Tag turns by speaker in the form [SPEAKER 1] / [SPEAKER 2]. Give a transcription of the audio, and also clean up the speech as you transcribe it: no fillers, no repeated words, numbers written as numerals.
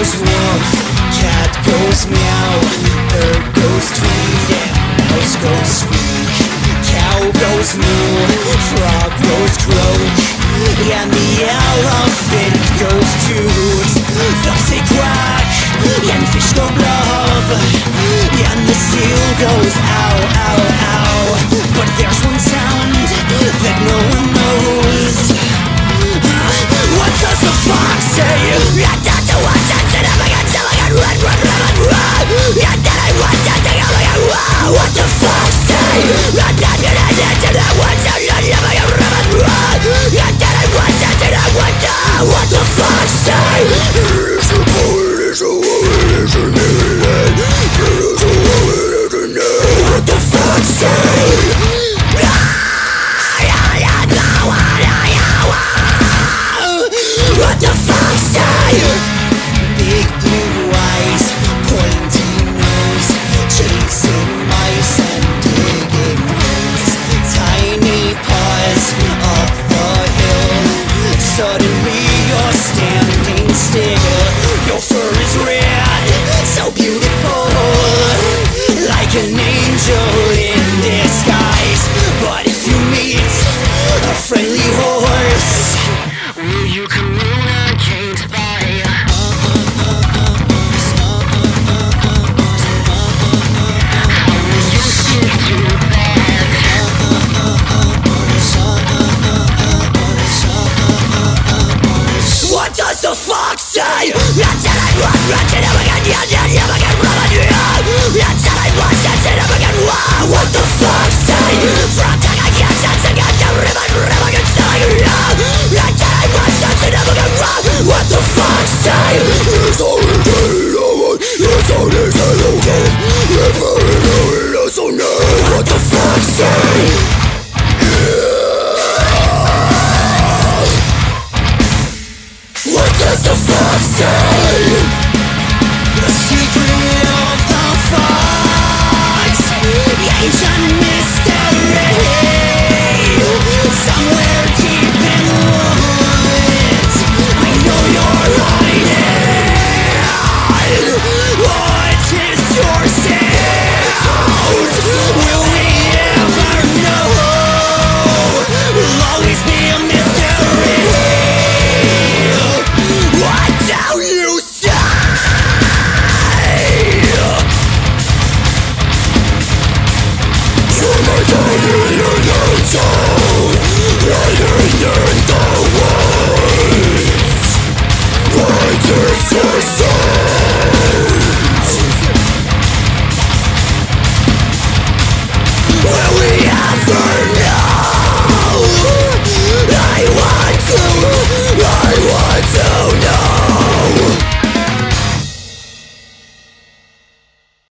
[SPEAKER 1] goes wolf, cat goes meow, bird goes tweet, mouse goes squeak, cow goes moo, frog goes croak, and the elephant goes toot. Ducks say quack, and fish go blub, and the seal goes ow, ow, ow. But there's one sound that no one knows. What does the fox say? What the fox say? What the fuck say? It's a boy, it's a woman, it's a nigga. It's a woman, it's a nigga. What the fuck say? What the fuck say? Big blue eyes, pointy nose, chasing mice and digging holes. Tiny paws up the hill. Suddenly you're standing still. Your fur is red, so beautiful, like an angel in disguise. But if you meet a friendly horse, will you communicate by what does the fox say? What the fuck say? What the fuck say? It's what the fuck say? What does the fuck say? The secret of the fox, the ancient mystery, somewhere deep in the woods. I know you're hiding. What is your sound? Will we ever know? Will always be a mystery. What do you say? You're my guardian.